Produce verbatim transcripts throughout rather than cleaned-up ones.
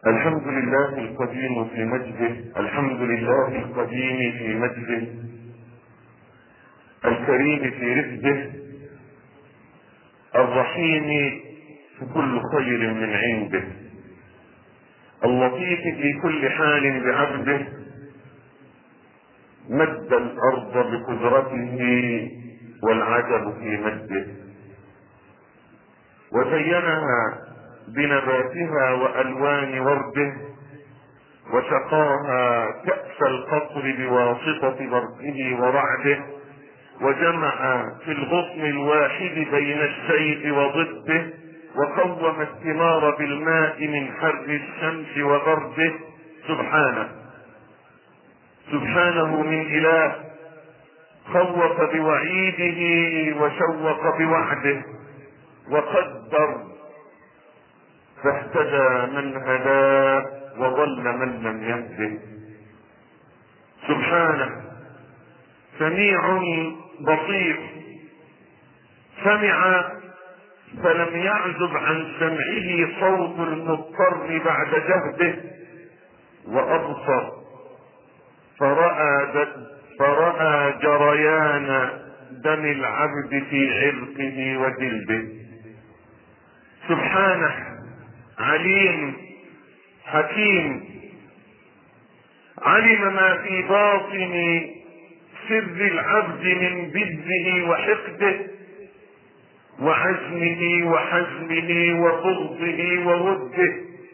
الحمد لله القديم في مجده، الحمد لله القديم في مجده، الكريم في رفده، الرحيم في كل خير من عنده، اللطيف في كل حال بعبده، مد الارض بقدرته والعجب في مده، وزينها بنباتها والوان ورده، وسقاها كأس القطر بواسطة برقه ورعده، وجمع في الغصن الواحد بين السيف وضده، وقوم الثمار بالماء من حر الشمس وبرده. سبحانه سبحانه من إله خوف بوعيده وشوق بوعده، وقدر فاهتدى من هداه وضل من لم يهده. سبحانه سميع بصير، سمع فلم يعزب عن سمعه صوت المضطر بعد جهده، وأبصر فرأى, فرأى جريان دم العبد في عرقه وجلده. سبحانه عليم حكيم، علم ما في باطن سر العبد من بذه وحقده وعزمه وحزمه وبغضه ووده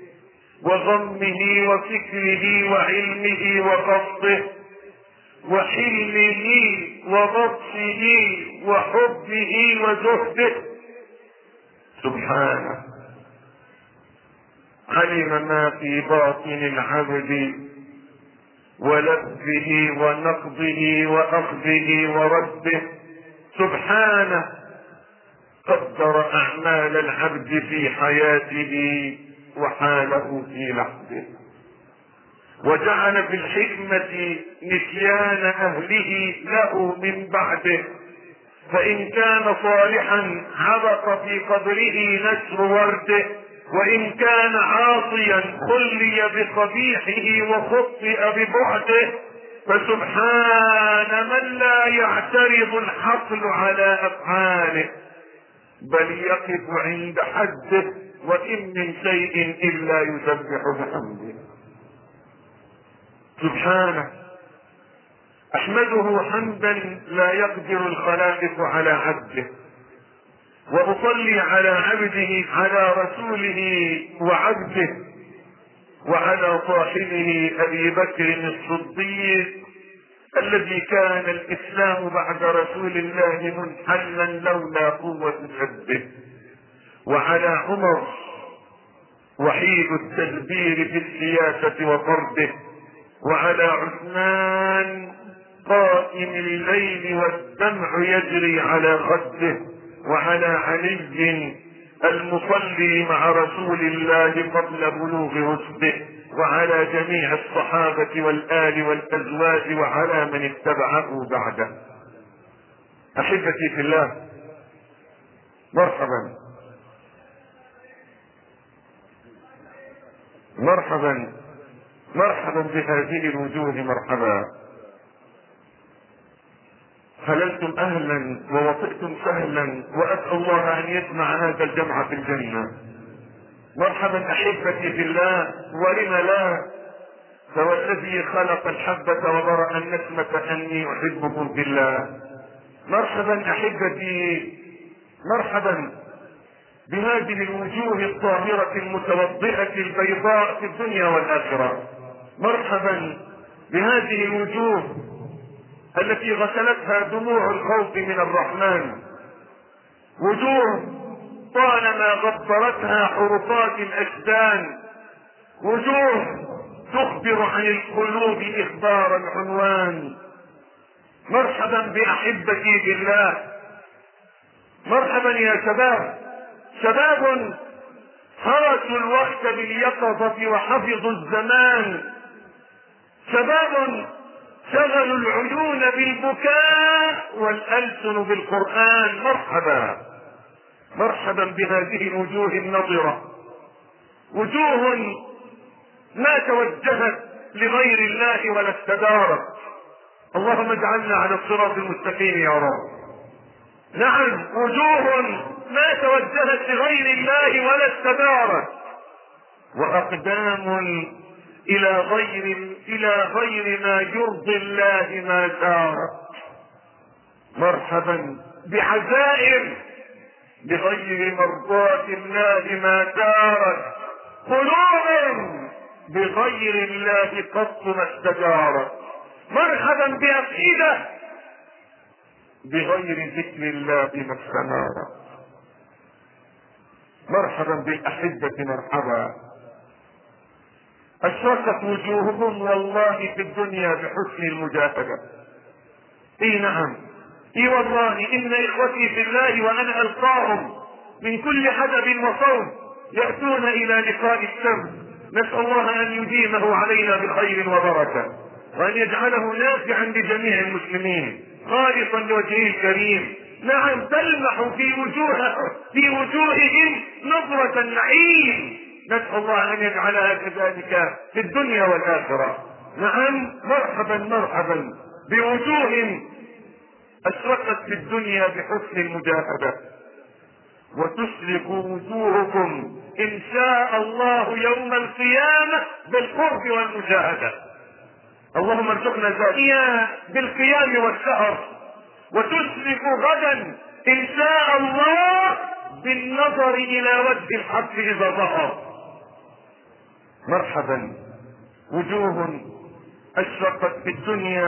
وغمه وفكره وعلمه وقصده وحلمه وبطشه وحبه وزهده. سبحانه علم ما في باطن العبد ولذه ونقضه واخذه ورده. سبحانه قدر اعمال العبد في حياته وحاله في لحظه، وجعل في الحكمة نسيان اهله له من بعده، فان كان صالحا عبق في قبره نسر ورده، وإن كان عاصيا خلي بقبيحه وخطئ ببعده. فسبحان من لا يعترض الحقل على أفعاله بل يقف عند حده، وإن من شيء إلا يسبح بحمده. سبحانه أحمده حمدا لا يقدر الخلائق على عبده، وأصلي على عبده على رسوله وعبده وعلى صاحبه أبي بكر الصديق الذي كان الإسلام بعد رسول الله منحلا لولا قوة جده، وعلى عمر وحيد التدبير في السياسة وفرده، وعلى عثمان قائم الليل والدمع يجري على خده، وعلى علي المصلي مع رسول الله قبل بلوغ رشده، وعلى جميع الصحابة والآل والأزواج وعلى من اتبعه بعده. أحبتي في الله، مرحبا مرحبا مرحبا بهذه الوجوه، مرحبا. حللتم اهلا ووطئتم سهلا، واسال الله ان يجمع هذا الجمع في الجنه. مرحبا احبتي في الله، ولم لا، فهو الذي خلق الحبه وبرأ النسمه اني احبكم في الله. مرحبا احبتي، مرحبا بهذه الوجوه الطاهره المتوضئه البيضاء في الدنيا والاخره. مرحبا بهذه الوجوه التي غسلتها دموع الخوف من الرحمن، وجوه طالما غبرتها حرفات الاشدان، وجوه تخبر عن القلوب اخبار العنوان. مرحبا باحبتي بالله، مرحبا يا شباب، شباب حرسوا الوقت باليقظة وحفظوا الزمان، شباب شغلوا العيون بالبكاء والألسن بالقرآن. مرحبا مرحبا بهذه الوجوه النضرة، وجوه ما توجهت لغير الله ولا استدارت. اللهم اجعلنا على الصراط المستقيم يا رب. نعم، وجوه ما توجهت لغير الله ولا استدارت، واقدام الى غير الى غير ما يرضي الله ما سارت. مرحبا بعزائم بغير مرضاة الله ما سارت. قلوب بغير الله قط ما استجارت. مرحبا بأفئدة بغير ذكر الله ما استنارت. مرحبا بالأحبة مرحبا. أشرقت وجوههم والله في الدنيا بحسن المجاهدة. اي نعم، اي والله ان اخوتي في الله وانا القاهم من كل حدب وصوم يأتون الى لقاء الشمس. نسأل الله ان يديمه علينا بخير وبركة، وان يجعله نافعا لجميع المسلمين خالصا لوجهه الكريم. نعم، تلمح في وجوه في وجوههم نظرة النعيم. نسأل الله ان يجعلها كذلك في الدنيا والآخرة. نعم، مرحبا مرحبا بوجوه اشرقت في الدنيا بحسن المجاهدة، وتشرق وجوهكم ان شاء الله يوم القيامة بالقرب والمجاهدة. اللهم ارزقنا ذلك بالقيام والسهر. وتشرق غدا ان شاء الله بالنظر الى وجه الحق اذا ظهر. مرحبا وجوه اشرقت في الدنيا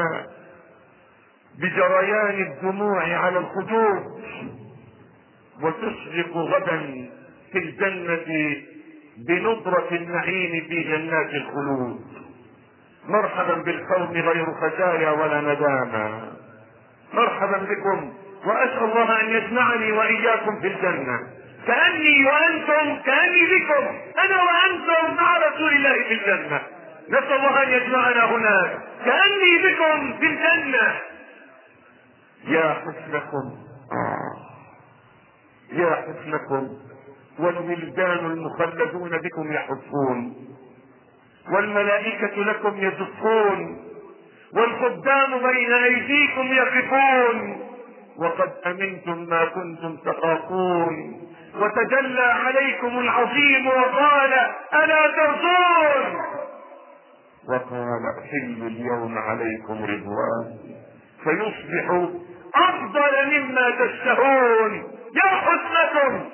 بجريان الدموع على الخدود، وتشرق غدا في الجنة بنضرة النعيم في جنات الخلود. مرحبا بالقوم غير خزايا ولا ندامة. مرحبا بكم، واسأل الله ان يجمعني واياكم في الجنة، كأني وانتم كأني بكم انا وانتم مع رسول الله في الجنة. نسأل الله ان يجمعنا هناك كأني بكم في الجنة. يا حسنكم آه. يا حسنكم، والولدان المخلدون بكم يحفون، والملائكة لكم يزفون، والخدام بين ايديكم يقفون، وقد امنتم ما كنتم تخافون، وتجلى عليكم العظيم وقال الا ترجون، وقال احل اليوم عليكم رضوان، فيصبح افضل مما تشتهون. يا حسنكم،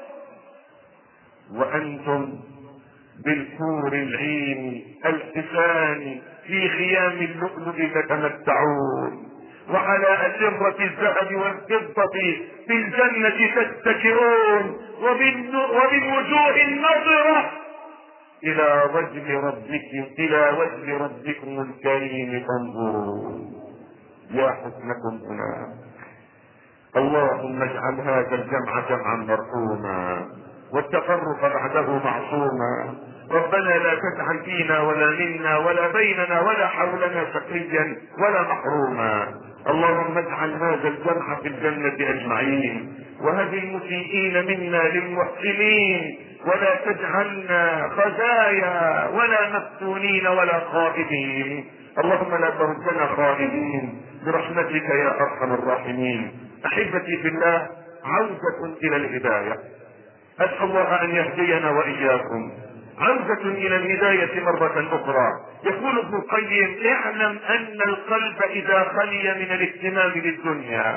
وانتم بالحور العين الحسان في خيام اللؤلؤ تتمتعون، وعلى أسرة الذهب والفضة في الجنة تتكئون، وبالوجوه النضرة إلى وجه ربكم إلى وجه ربكم الكريم تنظرون. يا حسنكم هنا. اللهم اجعل هذا الجمع جمعا مرحوما، والتفرق بعده معصوما. ربنا لا تجعل فينا ولا منا ولا بيننا ولا حولنا شقيا ولا محروما. اللهم اجعل هذا الجمع في الجنة اجمعين، وهذه المسيئين منا للمحسنين، ولا تجعلنا خزايا ولا مفتونين ولا خائبين. اللهم لا تردنا خائبين برحمتك يا ارحم الراحمين. احبتي في الله، عودة الى الهداية. اسأل الله ان يهدينا واياكم. عودة الى الهداية مرة اخرى. يقول ابن القيم: اعلم ان القلب اذا خلي من الاهتمام بالدنيا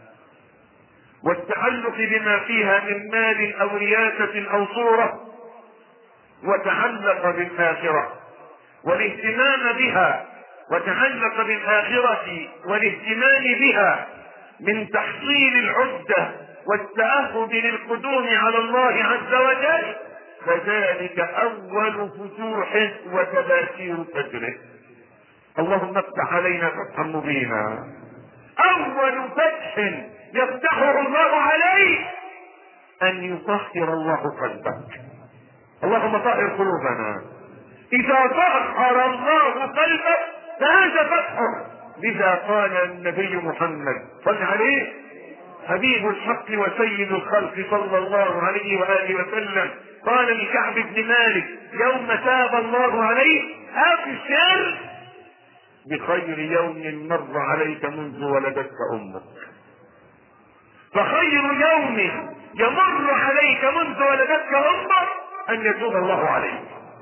والتعلق بما فيها من مال او رياسة او صورة، وتعلق بالاخرة والاهتمام بها، وتعلق بالاخرة والاهتمام بها من تحصيل العدة والتأهب للقدوم على الله عز وجل، فذلك اول فتوح وتباشير فجره. اللهم افتح علينا فتحا مبينا. اول فتح يفتحه الله عليك ان يطهر الله قلبك. اللهم طهر قلوبنا. اذا طهر الله قلبك فهذا فتحه. لذا قال النبي محمد صل عليه حبيب الحق وسيد الخلق صلى الله عليه وآله وسلم: قال لكعب بن مالك يوم تاب الله عليه: ابشر بخير يوم مر عليك منذ ولدتك امك. فخير يوم يمر عليك منذ ولدتك امك ان يتوب الله عليك.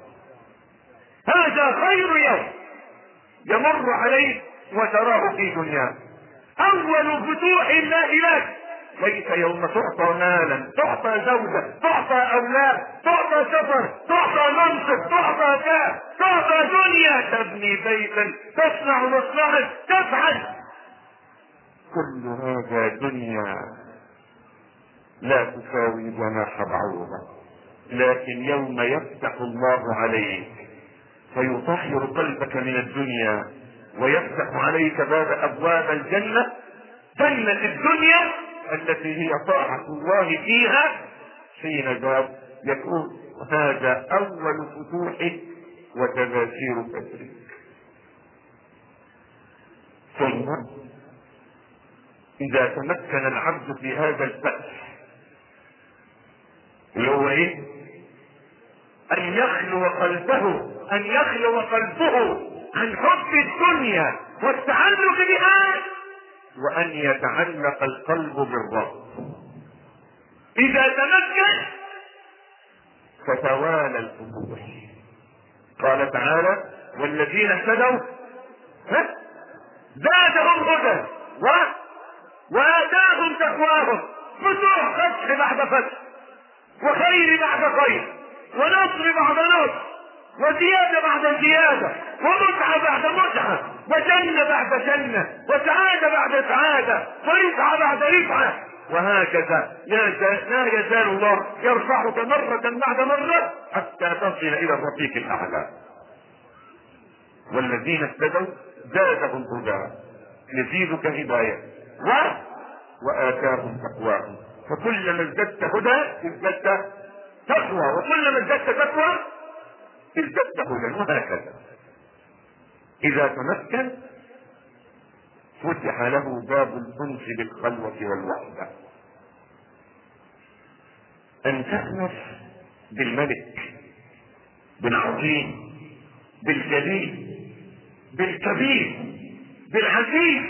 هذا خير يوم يمر عليك وتراه في دنياك. اول فتوح الله لك ليس يوم تعطى مالا، تعطى زوجة، تعطى اولاد، تعطى سفر، تعطى منصب، تعطى كاس، تعطى دنيا، تبني بيتا، تصنع مصنعا، تفعل. كل هذا دنيا لا تساوي جناح بعوضة. لكن يوم يفتح الله عليك فيطهر قلبك من الدنيا ويفتح عليك باب ابواب الجنة، جنة الدنيا التي هي طاعة الله فيها، حين ذاك يكون هذا اول فتوح وتباشير فترك. ثم اذا تمكن العبد في هذا الفتح اللي هو ايه؟ ان يخلو قلبه ان يخلو قلبه عن حب الدنيا والتعلق بها، وان يتعلق القلب بالرب. اذا تمكن فتوالى الفتوح. قال تعالى: والذين اهتدوا زادهم هدى و... واتاهم تقواهم. فتوح، فتح بعد فتح، وخير بعد خير، ونصر بعد نصر، وزيادة بعد زيادة، ومتعة بعد متعة، وجنة بعد جنة، وسعادة بعد سعادة، ورفعة بعد رفعة، وهكذا لا يزال الله يرفعك مرة بعد مرة حتى تصل إلى الرفيق الأعلى. والذين اهتدوا زادهم هدى، يزيدك هداية و... وآتاهم تقواهم. فكلما ازددت هدى ازددت تقوى، وكلما ازددت تقوى ازددت هدى، وهكذا. اذا تمكن فتح له باب الانس بالخلوة والوحدة. ان تأنس بالملك، بالعظيم، بالجليل، بالكبير، بالعزيز،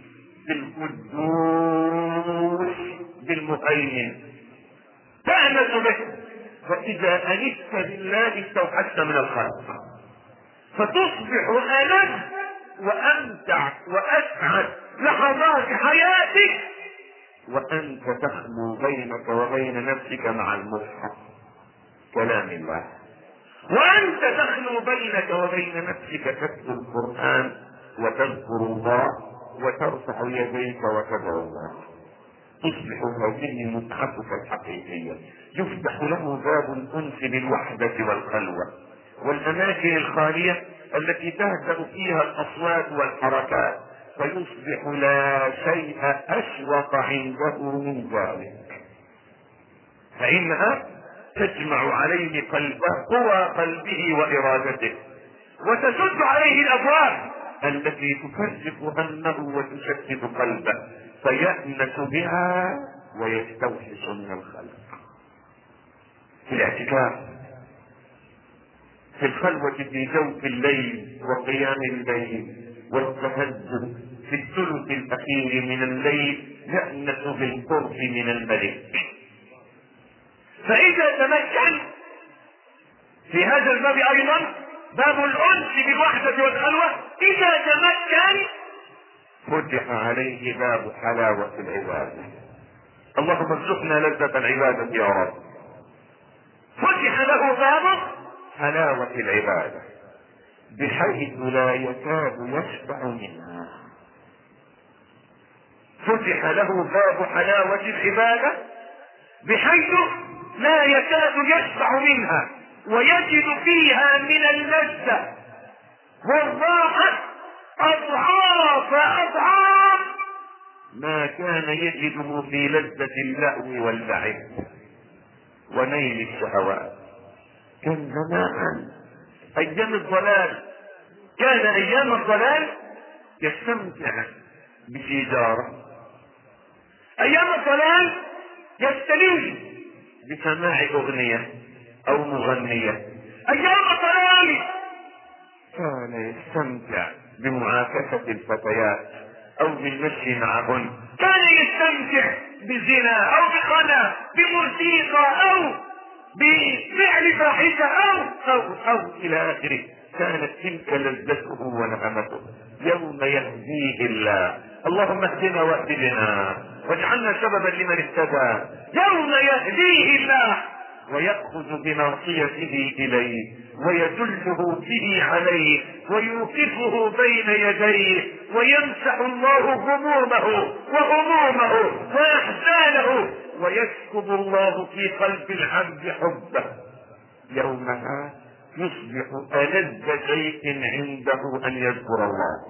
بالقدوس، بالمهيمن، تأنس به. فإذا أنست بالله استوحشت من الخلق، فتصبح ألذ وأمتع وأسعد لحظات حياتك وأنت تخلو بينك وبين نفسك مع المصحف كلام الله، وأنت تخلو بينك وبين نفسك تتلو القرآن وتذكر الله وترفع يديك وتدعو الله. تصبح هذه متعتك الحقيقية. يفتح له باب الأنس بالوحدة والخلوة والأماكن الخالية التي تهدأ فيها الأصوات والحركات، فيصبح لا شيء أشوق عنده من ذلك، فإنها تجمع عليه قلبه، قوى قلبه وإرادته، وتسد عليه الأبواب التي تفرق همه وتشتت قلبه، فيأنس بها ويستوحش من الخلق. في الاعتكاف، في الخلوة في جوف الليل وقيام الليل والتهجد في الثلث الأخير من الليل، يأنس بالقرب من الملك. فإذا تمكن في هذا الباب أيضا باب الأنس بالوحدة والخلوة، إذا تمكن فتح عليه باب حلاوة العبادة. اللهم ارزقنا لذة العبادة يا رب. فتح له باب حلاوة العبادة بحيث لا يكاد يشبع منها. فتح له باب حلاوة العبادة بحيث لا يكاد يشبع منها، ويجد فيها من اللذة والراحة أضعاف أضعاف ما كان يجده في لذة اللهو واللعب ونيل الشهوات. كان زمان أيام الضلال، كان أيام الضلال يستمتع بسيجارة، أيام الضلال يستلذ بسماع أغنية، او مغنية. ايام طوال كان يستمتع بمعاكسة الفتيات او بالمشي معهن، كان يستمتع بزنا او بخنا بموسيقى او بفعل فاحشة او او او الى اخره. كانت تلك لذته ونعمته. يوم يهديه الله، اللهم اهدنا واهد بنا واجعلنا سببا لمن اهتدى. يوم يهديه الله ويأخذ بناصيته إليه ويدله به عليه ويوقفه بين يديه ويمسح الله همومه وهمومه وأحزانه ويسكب الله في قلب العبد حبه. يومها يصبح ألذ شيء عنده أن يذكر الله.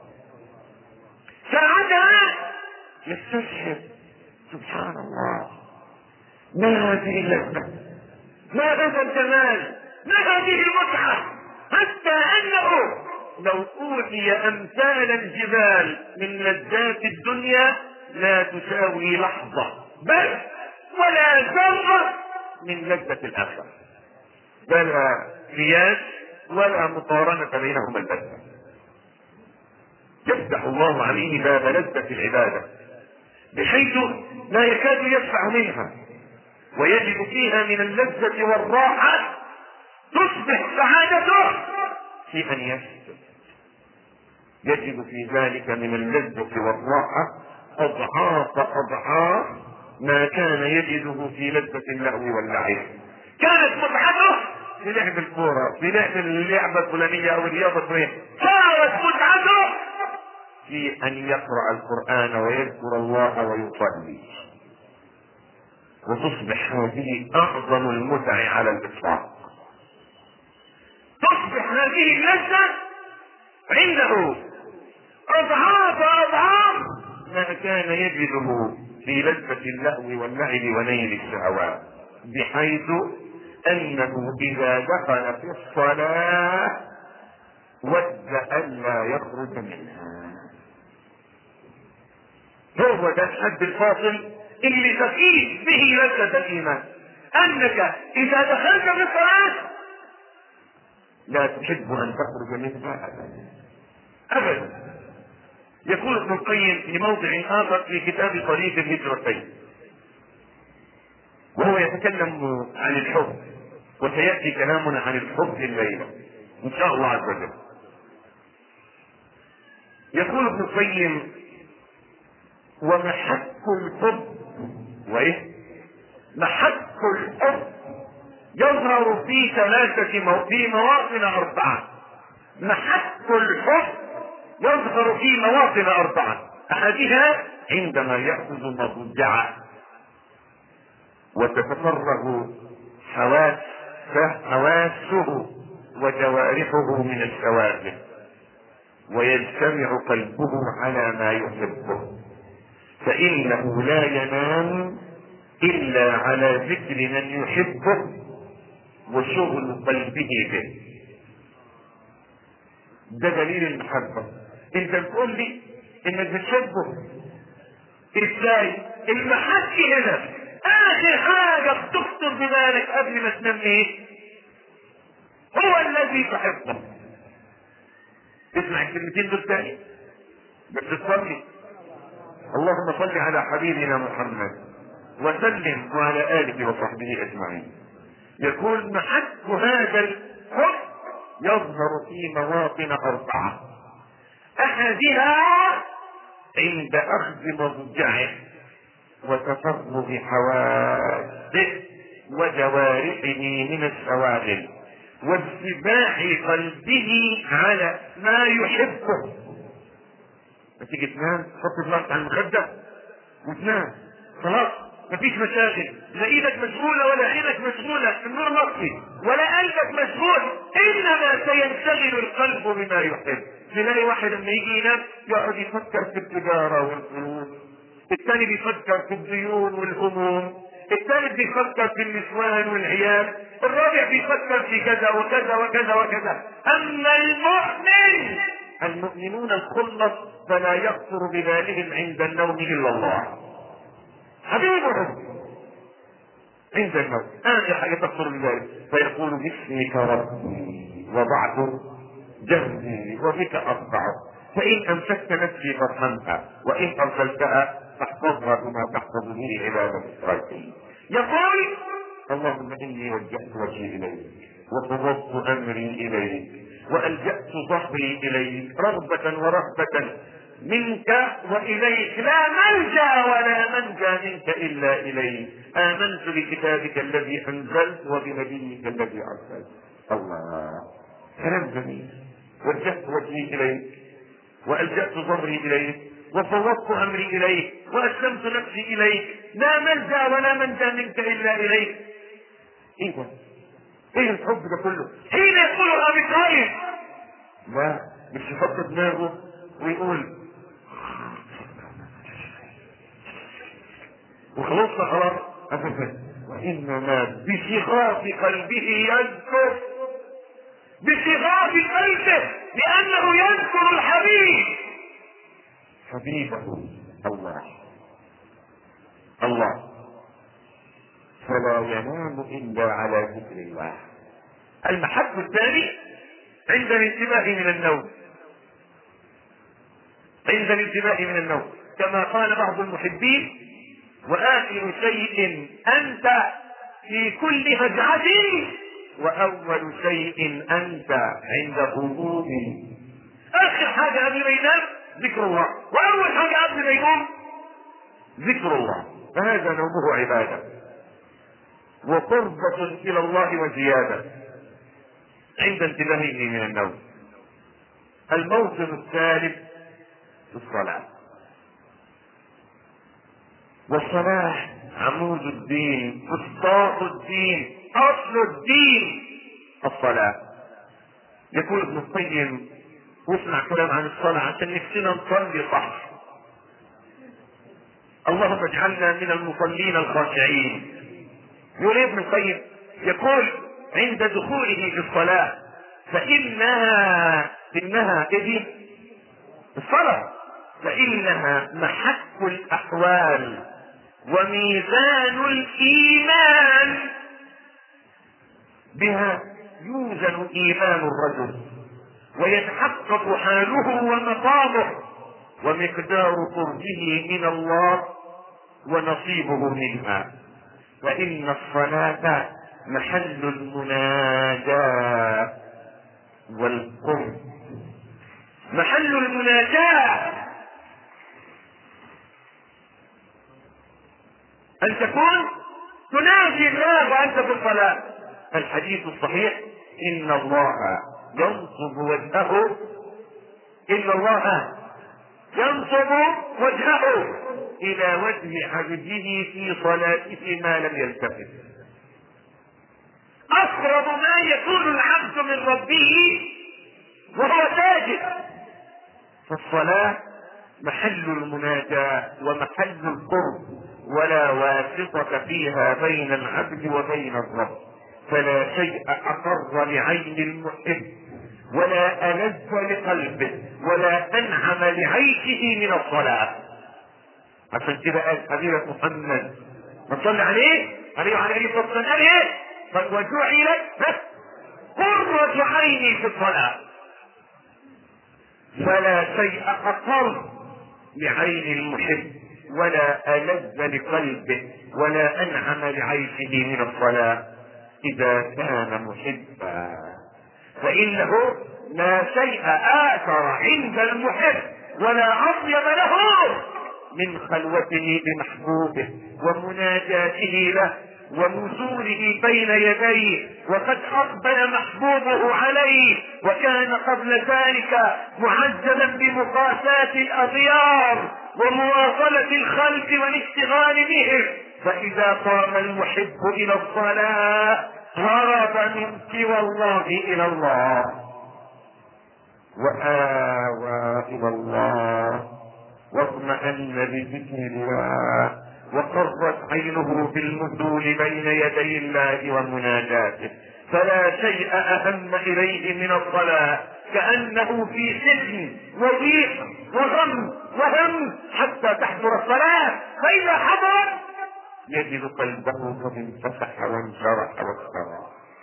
ساعتها يستشعر سبحان الله، ما هذه اللذة، ما هذا الجمال، ما هذه المتعة، حتى انه لو اوتي امثال الجبال من لذات الدنيا لا تساوي لحظة بل ولا ذرة من لذة الاخرة، بلا قياس ولا مقارنة بينهما اللذة. يفتح الله عليه باب لذة العبادة بحيث لا يكاد يدفع منها، ويجد فيها من اللذة والراحة تصبح سعادته في ان يسجد. يجد في ذلك من اللذة والراحة اضعاف اضعاف ما كان يجده في لذة اللهو واللعب. كانت متعته في لعب الكورة، في لعب اللعبة الفلانية او الرياضة الفلانية، صارت متعته في ان يقرأ القرآن ويذكر الله ويصلي، وتصبح هذه اعظم المتع على الاطلاق. تصبح هذه اللذة عنده اضعاف اضعاف ما كان يجده في لذة اللهو واللعب ونيل الشهوات، بحيث انه اذا دخل في الصلاة ود الا يخرج منها. هو ده الحد الفاصل اللي تقيس به لذة الايمان، انك اذا دخلت في الصلاة لا تحب ان تخرج منها ابدا ابدا. يقول ابن القيم في موضع اخر في كتاب طريق الهجرتين وهو يتكلم عن الحب، وسياتي كلامنا عن الحب الليله ان شاء الله عز وجل. يقول ابن القيم: ومحك الحب وايه محك الحب يظهر في ثلاثة مو... في مواطن أربعة. محك الحب يظهر في مواطن أربعة، أحدها عندما يأخذ مضجعه وتتفرغ حواسه حواسه وجوارحه من الشواغل، ويجتمع قلبه على ما يحبه، فإنه لا ينام إلا على ذكر من يحبه وشغل قلبه به. ده دليل المحبة. انت بتقول لي انك بتحبه ازاي؟ المحك هنا اخر حاجة بتخطر ببالك قبل ما تنام ايه؟ هو الذي تحبه. اسمع الكلمتين دول تاني بس تصلي: اللهم صل على حبيبنا محمد وسلم وعلى آله وصحبه أجمعين. يقول: محك هذا الحب يظهر في مواطن أربعة، أحدها عند أخذ مضجعه وتفرغ حواسه وجوارحه من الشواغل وانفتاح قلبه على ما يحبه. تيجي تنام تحط دماغك على المخدة وتنام خلاص، مفيش مشاغل، لا ايدك مشغولة ولا عينك مشغولة، النور مطفي ولا قلبك مشغول، انما سينشغل القلب بما يحب. تلاقي واحد لما يجي ينام يقعد يفكر في التجارة والفلوس، الثاني بيفكر في الديون والهموم، الثالث بيفكر في النسوان والعيال، الرابع بيفكر في كذا وكذا وكذا وكذا. اما المؤمن المؤمنون الخلص فلا يخطر ببالهم عند النوم الا الله حبيبهم. عند الموت آخر حاجة تخطر بذلك، فيقول باسمك ربي وضعت جنبي وبك أرفع، فإن أمسكت نفسي فارحمها وإن أرسلتها فاحفظها بما تحفظ به عبادك الصالحين. يقول اللهم إني وجهت وجهي إليك وفوضت أمري إليك وألجأت ظهري إليك رغبة ورهبة منك وإليك، لا ملجأ ولا منجى منك إلا إليك. آمنت بكتابك الذي أنزلت وبنبيك الذي أرسلت. الله، كلام جميل. وجهت وجهي إليك وألجأت ظهري إليك وفوضت أمري إليك وأسلمت نفسي إليك، لا ملجأ ولا منجى منك إلا إليك. إيه ده؟ إيه الحب ده كله؟ حين يقولها بقائل لا مش يحط دماغه ويقول وخلصنا خلاص أسفل، وإنما بشغاف قلبه يذكر، بشغاف قلبه، لأنه يذكر الحبيب حبيبه الله الله، فلا ينام إلا على ذكر الله. المحب الثاني عند الانتباه من النوم، عند الانتباه من النوم، كما قال بعض المحبين وآخر شيء أنت في كل هجعة وأول شيء أنت عند غروبي. آخر حاجة قبل ما ينام ذكر الله، وأول حاجة قبل ما يقوم ذكر الله، فهذا نومه عبادة وقربة إلى الله وزيادة عند انتباهه من النوم. الموطن الثالث في الصلاة، والصلاة عمود الدين، فسطاط الدين، أصل الدين الصلاة. يقول ابن القيم واسمع كلام عن الصلاة عشان نفسنا نصلي صح. اللهم اجعلنا من المصلين الخاشعين. يقول ابن القيم، يقول عند دخوله في الصلاة فإنها إنها إذ الصلاة فإنها محك الأحوال وميزان الإيمان، بها يوزن إيمان الرجل ويتحقق حاله ومقامه ومقدار قربه من الله ونصيبه منها. فإن الصلاة محل المناجاة والقرب، محل المناجاة، أن تكون تناجي الله وأنت في الصلاة. الحديث الصحيح إن الله ينصب وجهه إن الله ينصب وجهه إلى وجه عبده في صلاته ما لم يلتفت. أقرب ما يكون العبد من ربه وهو ساجد. فالصلاة محل المناجاة ومحل القرب، ولا واسطة فيها بين العبد وبين الرب، فلا شيء أقر لعين المحب ولا ألذ لقلبه ولا أنعم لعيشه من الصلاة. عشان كده قال حبيبك محمد ما تصلي عليه عليه وعلى آله الصلاة والسلام قال ايه؟ قد وجعلت قرة عيني في الصلاة. فلا شيء أقر لعين المحب ولا ألذ لقلبه ولا أنعم لعيشه من الصلاة إذا كان محبا، فإنه لا شيء آثر عند المحب ولا أطيب له من خلوته بمحبوبه ومناجاته له ونزوله بين يديه، وقد أقبل محبوبه عليه وكان قبل ذلك معززا بمقاساة الأغيار ومواصلة الخلق والاشتغال بهم، فإذا قام المحب إلى الصلاة هرب من سوى الله إلى الله وآوى إلى الله واطمأن بذكر الله وقرت عينه بالمثول بين يدي الله ومناجاته. فلا شيء أهم إليه من الصلاة، كأنه في سجن وضيق وغم وهم حتى تحضر الصلاة، فإذا حضرت يجد قلبه قد انفتح وانشرح واستراح،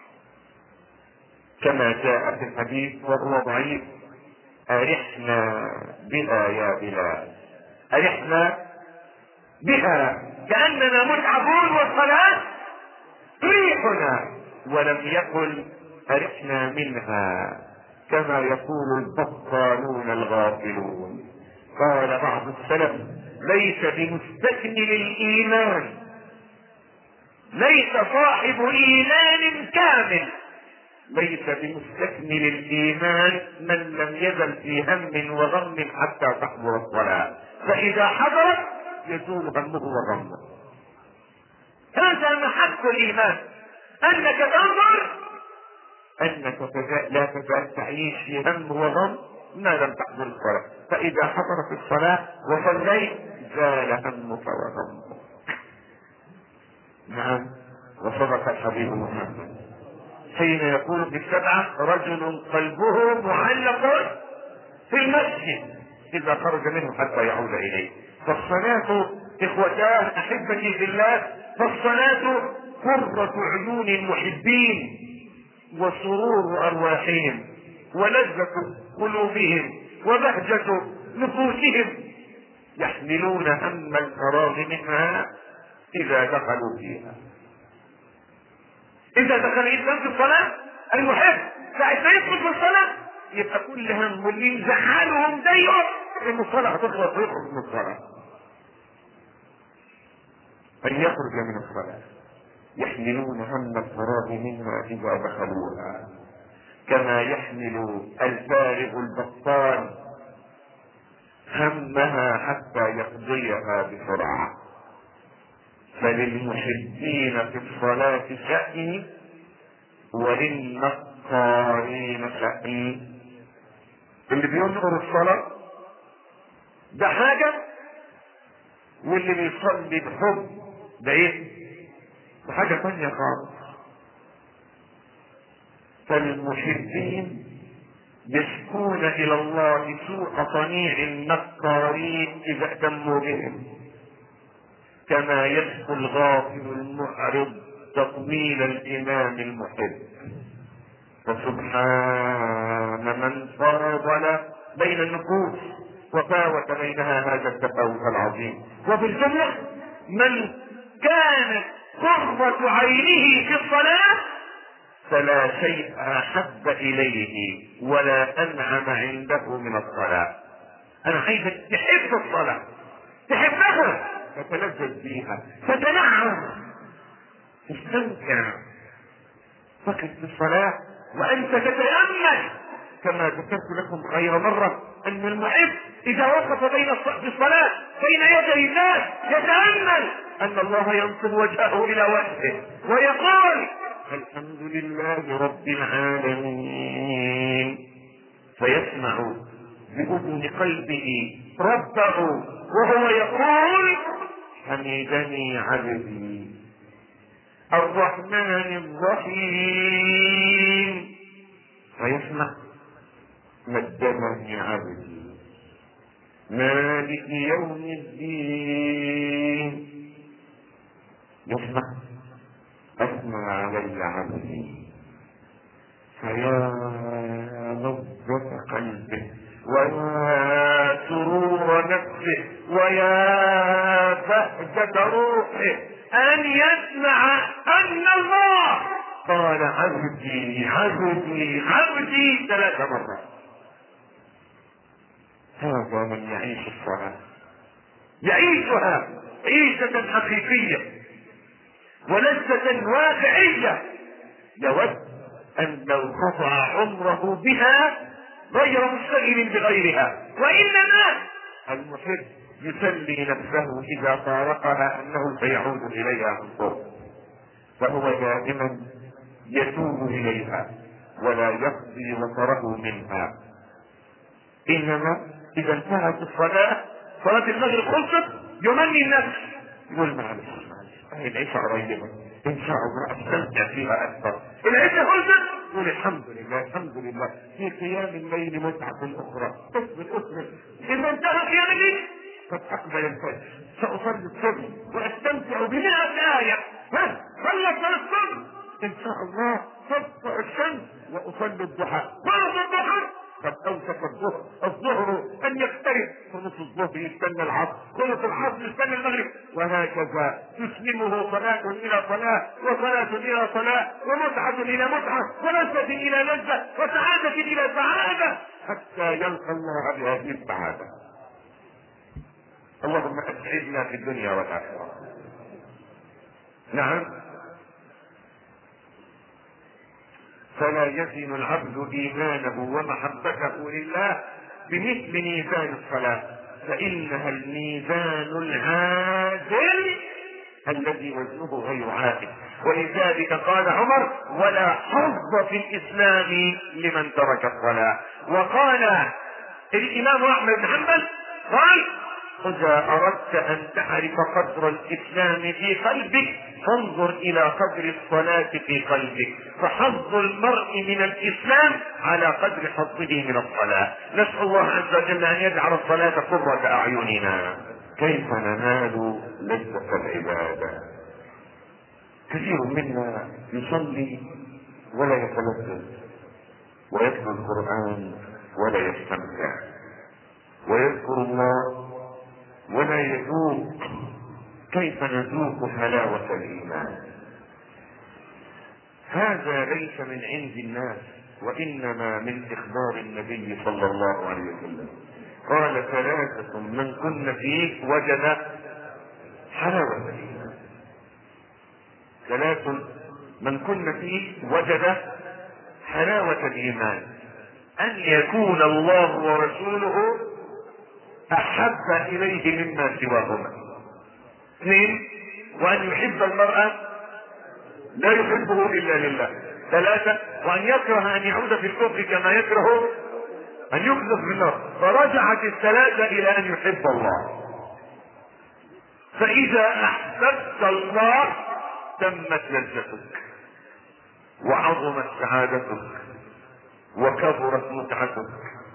كما جاء في الحديث وهو ضعيف: أرحنا بها يا بلال، أرحنا بها، كأننا متعبون والصلاة تريحنا. ولم يقل أرحنا منها كما يقول البطالون الغافلون. قال بعض السلف: ليس بمستكمل الإيمان، ليس صاحب إيمان كامل، ليس بمستكمل الإيمان من لم يزل في هم وغم حتى تحضر الصلاة، فإذا حضرت يزول همه وغمه. هذا محك الإيمان، أنك تنظر أنك لا تزال تعيش في هم وغم ما لم تحضر الصلاة، فإذا حضرت الصلاة وصليت زال همك وغمك. نعم، وصدق الحبيب محمد حين يقول بالسبعة: رجل قلبه معلق في المسجد إذا خرج منه حتى يعود إليه. فالصلاة إخوتاه أحبتي في الله، فالصلاة قرة عيون المحبين وسرور أرواحهم ولذة قلوبهم وبهجة نفوسهم، يحملون هم الفراغ منها إذا دخلوا فيها. إذا دخل الإنسان في الصلاة المحب ساعة ما يدخل في الصلاة يبقى كل هم واللي مزعلهم ضيقه إن الصلاة هتخلص ويخرج من الصلاة. أن يخرج من الصلاة يحملون هم الفراغ منها إذا دخلوها، كما يحمل الفارغ البطال همها حتى يقضيها بسرعة. فللمحبين في الصلاة شأن وللنقارين شأن. اللي بينظر الصلاة ده حاجة، واللي بيصلي بحب ده ايه؟ ده حاجة تانية خالص. فالمحبين يشكون الى الله سوء صنيع النقارين اذا اهتموا بهم، كما يشكو الغافل المعرض تطويل الامام المحب. فسبحان من فاضل بين النفوس وفاوت بينها هذا التفاوت العظيم. وبالجملة من كانت قرة عينه في الصلاة فلا شيء احب اليه ولا انعم عنده من الصلاة. انا عايزك تحب الصلاة، تحبها، تتلذذ بيها، تتنعم، تستمتع. فقط في الصلاة وانت تتأمل، كما ذكرت لكم غير مرة ان المحب اذا وقف بين في الصلاة بين يدي الله يتأمل ان الله ينصب وجهه الى وجهه ويقول: الحمد لله رب العالمين، فيسمع بأذن قلبه ربه وهو يقول: حمدني عبدي الرحمن الرحيم، فيسمع: مجدني عبدي مالك يوم الدين، يسمع: أثنى علي عبدي. فيا لذة قلبه ويا سرور نفسه ويا بهجة روحه أن يسمع أن الله قال: عبدي عبدي عبدي ثلاث مرات. هذا من يعيش الصلاة، يعيشها عيشة حقيقية ولذة واقعية، يود أن لو قطع عمره بها غير مشتغل بغيرها. وإنما المحب يسلي نفسه إذا فارقها أنه سيعود إليها عن قرب، فهو دائما يتوب إليها ولا يقضي وطره منها. إنما إذا انتهت الصلاة، صلاة المغرب خلصت، يمني النفس، يقول: معلش معلش هي العشاء قريبة إن شاء الله أستمتع فيها أكثر. العشاء خلصت، يقول: الحمد لله الحمد لله في قيام الليل متعة أخرى. اصبر اصبر، إذا انتهى قيام الليل قد أقبل الفجر، سأصلي الصبح وأستمتع بمئة الآية ها صلت الصبح إن شاء الله تطلع الشمس وأصلي الضحى. فرض الضحى قد أوشك الظهر الظهر أن يقترب، ثلث الظهر يستنى العصر، ثلث العصر يستنى المغرب، وهكذا تسلمه صلاة إلى صلاة، وصلاة إلى صلاة، ومتعة إلى متعة، ولذة إلى لذة، وسعادة إلى سعادة، حتى يلقى الله بهذه السعادة. اللهم أسعدنا في الدنيا والآخرة. نعم. فلا يزن العبد إيمانه ومحبته لله بمثل ميزان الصلاة، فإنها الميزان العادل الذي وزنه غير عادل. ولذلك قال عمر: ولا حظ في الإسلام لمن ترك الصلاة. وقال الإمام أحمد بن حنبل قال: إذا أردت أن تعرف قدر الإسلام في قلبك فانظر إلى قدر الصلاة في قلبك، فحظ المرء من الإسلام على قدر حظه من الصلاة. نسأل الله عز وجل أن يجعل الصلاة قرة أعيننا. كيف ننال لذة العبادة؟ كثير منا يصلي ولا يتلذذ، ويتلو القرآن ولا يستمتع، ويذكر الله ولا يذوق. كيف نذوق حلاوة الإيمان؟ هذا ليس من عند الناس، وإنما من إخبار النبي صلى الله عليه وسلم. قال: ثلاثة من كن فيه وجد حلاوة الإيمان. ثلاث من كن فيه وجد حلاوة الإيمان: أن يكون الله ورسوله أحب إليه مما سواهما. اثنين: وأن يحب المرأة لا يحبه إلا لله. ثلاثة: وأن يكره أن يعود في الكفر كما يكره أن يقذف في النار. فرجعت الثلاثة إلى أن يحب الله. فإذا أحببت الله تمت لذتك، وعظمت سعادتك، وكبرت متعتك.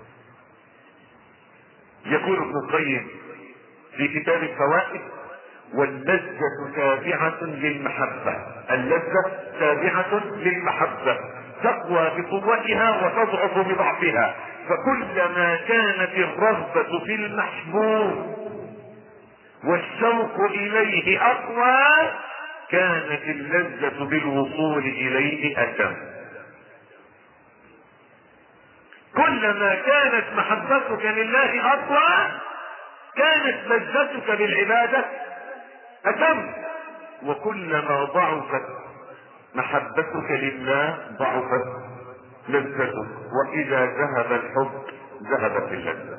يقول ابن القيم في كتاب الفوائد: واللذة تابعة للمحبة. اللذة تابعة للمحبة، تقوى بقوتها وتضعف بضعفها. فكلما كانت الرغبة في المحبوب والشوق إليه أقوى كانت اللذة بالوصول إليه أتم. كلما كانت محبتك لله أقوى كانت لذتك بالعبادة أتم، وكلما ضعفت محبتك لله ضعفت لذتك، وإذا ذهب الحب ذهبت اللذة.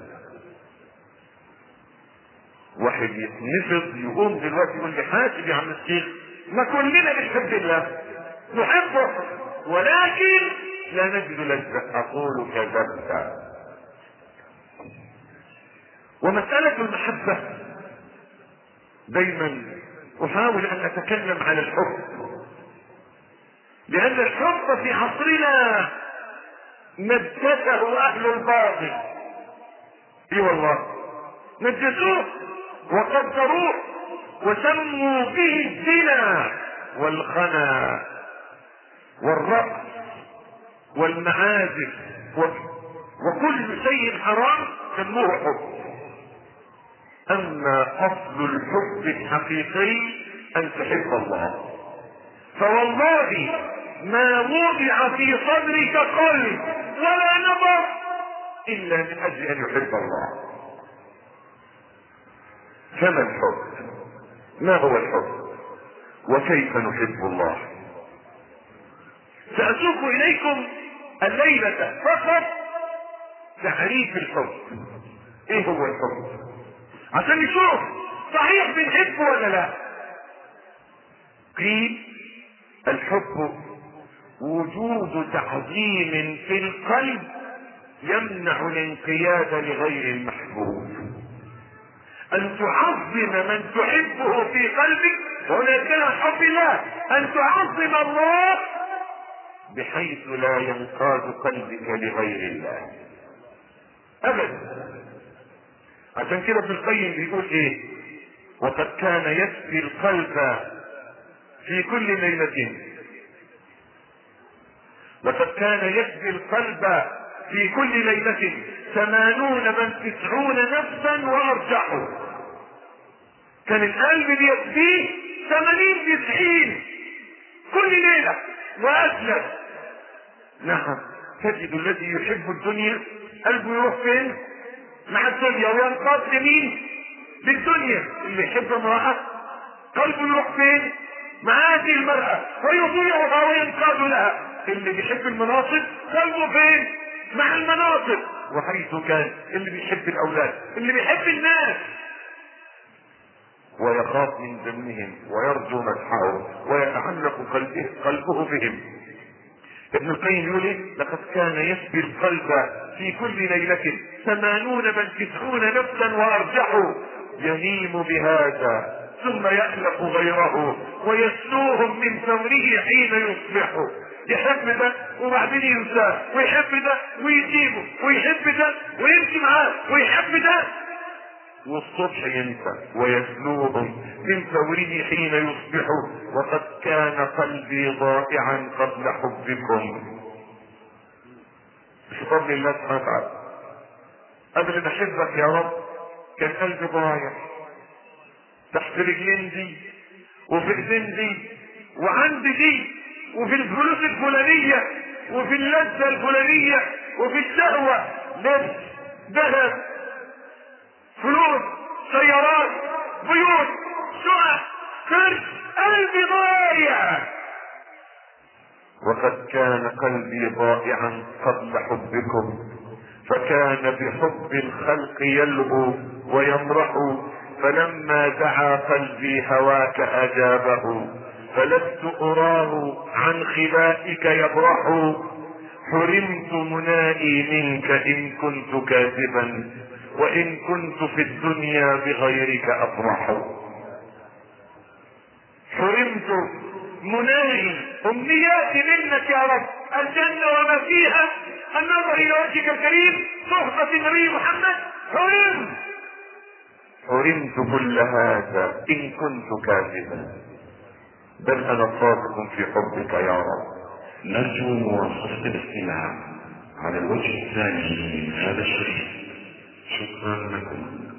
واحد يتنفض يقوم دلوقتي يقول لي: حاسب يا عم الشيخ، ما كلنا بنحب الله نحبه ولكن لا نجد لذة. أقول: كذبت. ومسألة المحبة دايما أحاول أن أتكلم عن الحب، لأن الحب في عصرنا نجسه أهل الباطل. اي والله، نجسوه وقدروه وسموا به الزنا والخنا والرقص والمعازف وكل شيء حرام سموه حب. اما اصل الحب الحقيقي ان تحب الله. فوالله ما وضع في صدرك قلب ولا نظر الا من اجل ان يحب الله. فما الحب؟ ما هو الحب؟ وكيف نحب الله؟ سأسوق اليكم الليلة فقط تعريف الحب. ايه هو الحب؟ عشان نشوف صحيح بنحبه ولا لا. قيل: الحب وجود تعظيم في القلب يمنع الانقياد لغير المحبوب. ان تعظم من تحبه في قلبك، وهنا كان حب الله، ان تعظم الله بحيث لا ينقاد قلبك لغير الله ابدا. عشان كده ابن القيم بيقول ايه: وقد كان يسقي القلب في كل ليلة. لقد كان يشفي القلب في كل ليلة ثمانون بل تسعون نفسا وارجعوا. كان القلب بيشفيه ثمانين تسعين كل ليلة وأسلم. نعم، تجد الذي يحب الدنيا قلبه يروح فين؟ مع الدنيا وينقاد لمين؟ للدنيا. اللي يحب امرأة قلبه يروح فين؟ مع هذه المرأة ويطيعها وينقاد لها. اللي بيحب المناصب قلبه فين؟ مع المناصب. وحيث كان اللي بيحب الأولاد، اللي بيحب الناس ويخاف من ذمهم ويرجو مدحهم ويتعلق قلبه, قلبه بهم. ابن القيم يقول لقد كان يشفي القلب في كل ليلة ثمانون بل تسعون نفسا وارجعوا، ينيم بهذا ثم يخلق غيره ويسلوهم من ثوره حين يصبح. يحب ده وبعدين ينساه، ويحب ده ويسيبه، ويحب ده ويمشي معاه، ويحب ده والصبح ينسى ويسلوهم من ثوره حين يصبح. وقد كان قلبي ضائعا قبل حبكم. بفضل الله سبحانه وتعالى قبل ما احبك يا رب كان قلبي ضايع تحت رجلين دي وفي ايدين دي وعندي دي وفي الفلوس الفلانية وفي اللذة الفلانية وفي الشهوة، لبس، ذهب، فلوس، سيارات، بيوت، شقق، فرش، قلبي ضايع. وقد كان قلبي ضائعا قبل حبكم، فكان بحب الخلق يلهو ويمرح، فلما دعا قلبي هواك اجابه، فلست اراه عن خلائك يبرح. حرمت منائي منك ان كنت كاذبا، وان كنت في الدنيا بغيرك افرح. حرمت منائي امنياتي منك يا رب، الجنة وما فيها، النظر الى وجهك الكريم، صحبة النبي محمد. حرمت حرمت كل هذا ان كنت كاذبا، بل انا صادق في حبك يا رب. نرجو مواصلة الاستماع على الوجه الثاني من هذا الشريط. شكرا لكم.